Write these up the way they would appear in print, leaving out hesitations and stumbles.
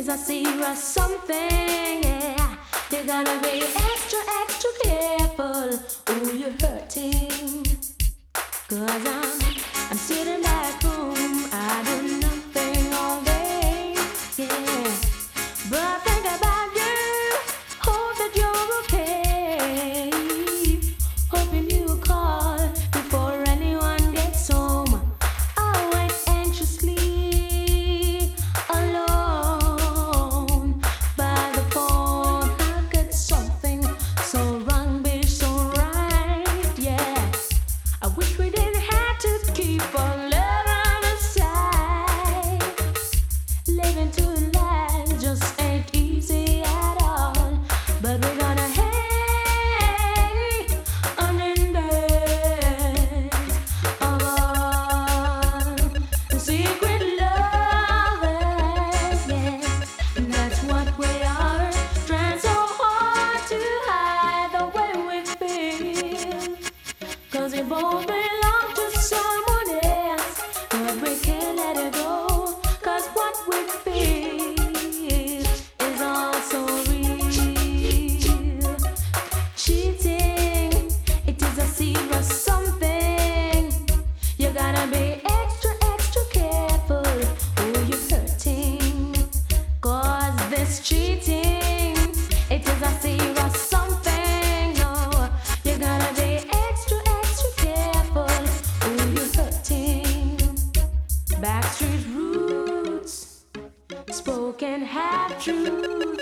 is a serious something, yeah. You gotta be extra, extra careful who you're hurting. Cause I'm sitting back home, I do nothing all day, yeah. But I think about you, hope that you're okay. Hoping you call before anyone gets home. I wait anxiously alone by the phone. I got something so wrong, be so right, yeah. I wish we didn't have to keep on living aside. Living two lives just ain't easy at all. But we're gonna hang underneath of all secret lovers, yes. That's what we are, trying so hard to hide the way we feel. Cause it won't belong to someone else, but we can't let it go. Cause what we feel is also real. Cheating, it is a serious something. You gotta be extra, extra careful who you're hurting. Cause this cheating, it is a serious something. No, you gotta be extra, extra careful who you're hurting. Backstreet roots, spoken half truth,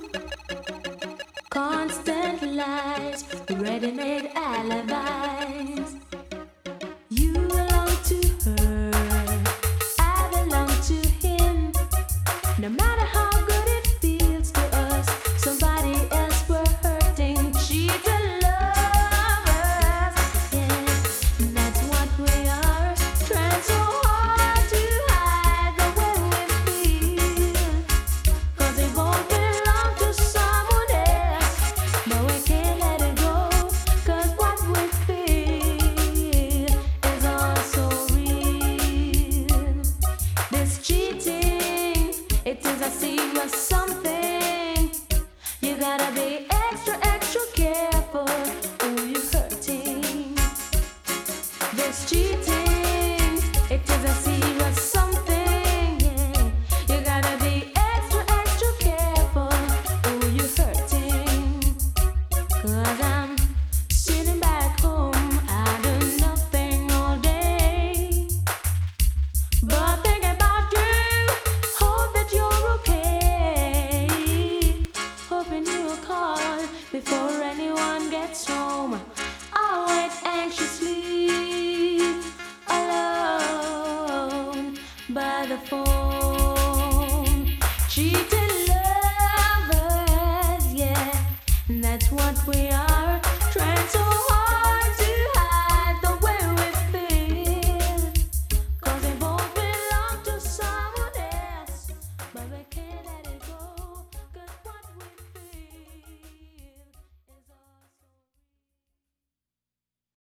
constant lies, ready-made alibis. You belong to her, I belong to him. No matter how good it feels to us, somebody else we're hurting. Cheating lovers, yeah. That's what we are, trying so hard to hide the way we feel. Cause it won't belong to someone else, but we can't let it go. Cause what we feel is also real. This cheating, it is a serious something. You gotta be extra, extra careful who you're hurting. This cheating, it is a serious something, yeah. You gotta be extra, extra careful who you're hurting. Cause I'm sitting back home, I do nothing all day. But think about you, hope that you're okay. Hoping you'll call before anyone gets home.